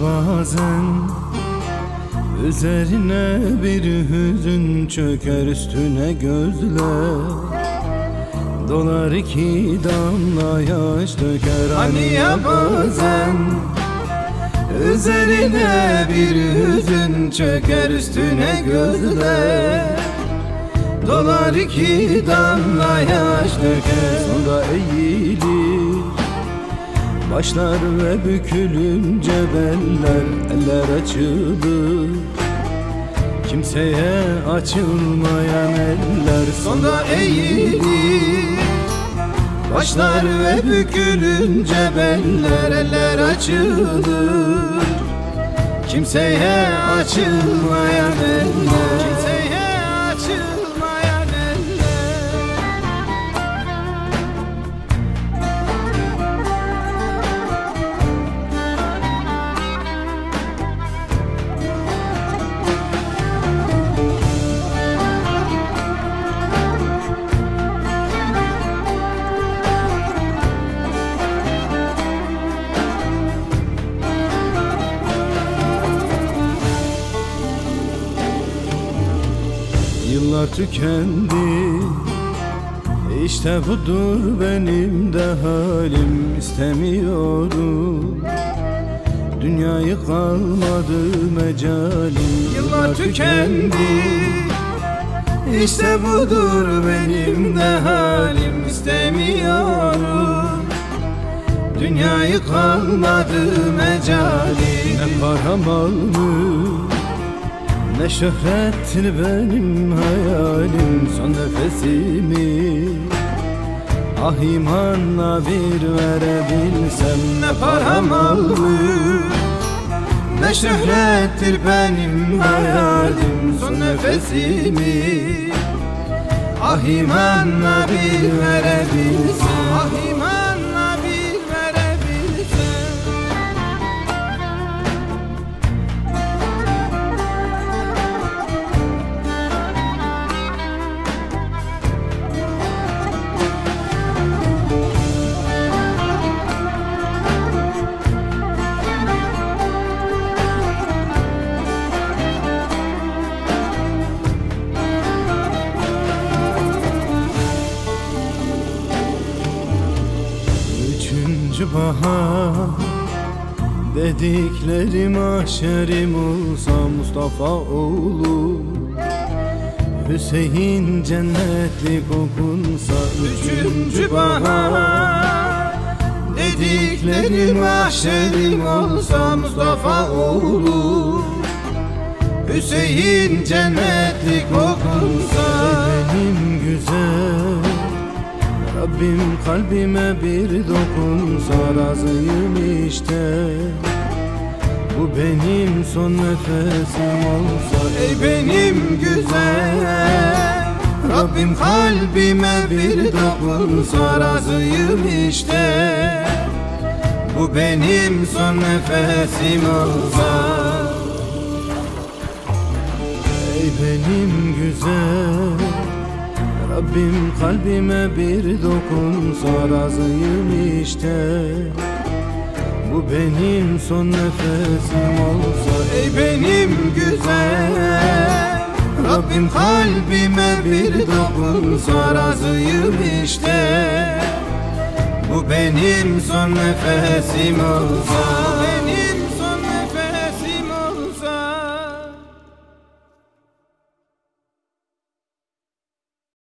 bazen, üzerine bir hüzün çöker, üstüne gözler dolar, iki damla yaş döker. Hani ya bazen, üzerine bir hüzün çöker, üstüne gözler dolar, iki damla yaş döker. Sonra eğilir başlar ve bükülünce beller, eller açılır kimseye açılmayan eller. Sonra eğilir başlar ve bükülünce beller, eller açılır kimseye açılmayan eller, kimseye açılmayan eller. Yıllar tükendi, işte budur benim de halim. İstemiyorum dünyayı, kalmadı mecalim. Yıllar tükendi, işte budur benim de halim. İstemiyorum dünyayı, kalmadı mecalim. Ne param almış, ne şöhrettir benim hayalim. Son nefesimi ah imanla bir verebilsem. Ne param almış, ne şöhrettir benim hayalim. Son nefesimi ah imanla bir verebilsem, ah imanla bir verebilsem. Üçüncü bahar dediklerim aşerim olsa, Mustafa oğlu Hüseyin cennetlik okunsa. Üçüncü bahar dediklerim aşerim olsa, Mustafa oğlu Hüseyin cennetlik okunsa. Benim güzel Rabbim kalbime bir dokunsa, razıyım işte bu benim son nefesim olsa. Ey benim güzel Rabbim kalbime bir dokunsa, razıyım işte bu benim son nefesim olsa. Ey benim güzel Rabbim kalbime bir dokunsa, razıyım işte bu benim son nefesim olsa. Ey benim güzel Rabbim kalbime bir dokunsa, razıyım işte bu benim son nefesim olsa. Benim